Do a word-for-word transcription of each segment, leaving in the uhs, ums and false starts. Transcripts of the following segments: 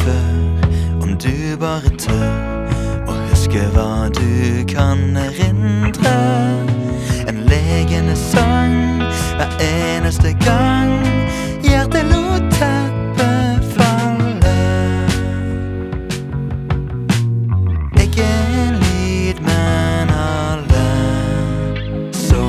før, om du bare tør å huske hva du kan erindre. En legende sang hver eneste gang hjertet lot teppet falle. Ikke en lyd, men alle så.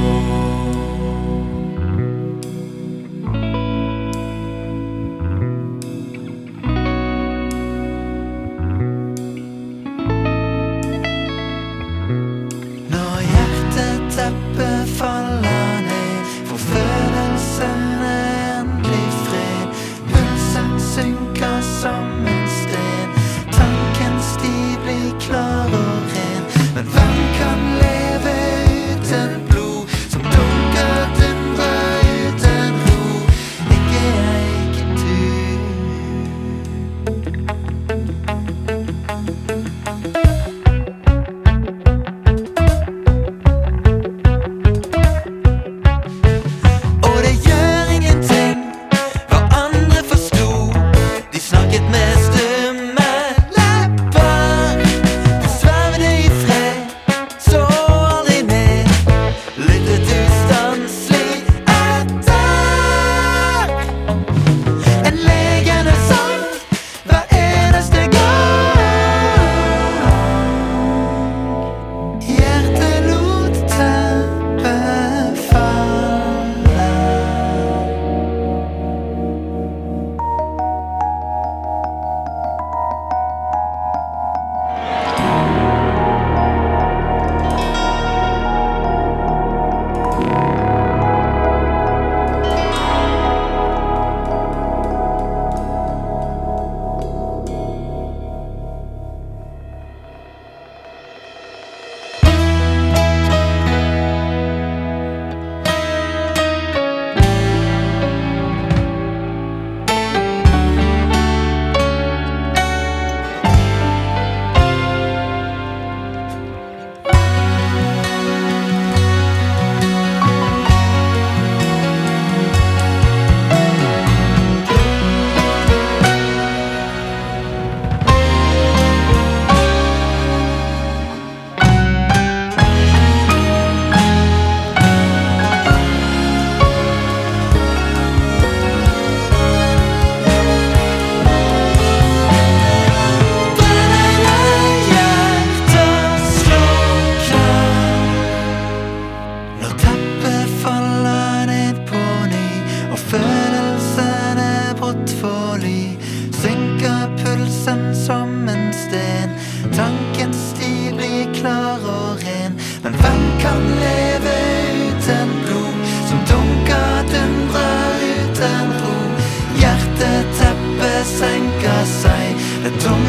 Når hjerteteppet faller ned, får følelsene endelig fred. Pulsen synker som en sten, tanken stiv blir klar og ren. Men hvem kan leve uten blod, som dunker, dundrer uten ro? Ikke jeg, ikke du. Og det gjør ingenting hva andre forsto. De snakket med stumme lepper. De svevde i fred, så aldri mer. Lyttet ustanselig etter en legende sang hver eneste gang. Hjertet lot teppet falle. Når teppet faller ned på ny, og følelsene brått får ly, synker pulsen som en sten, tanken stiv blir klar og ren. Men hvem kan leve uten blod, som dunker, dundrer uten ro? Hjerteteppet senker seg, det tunge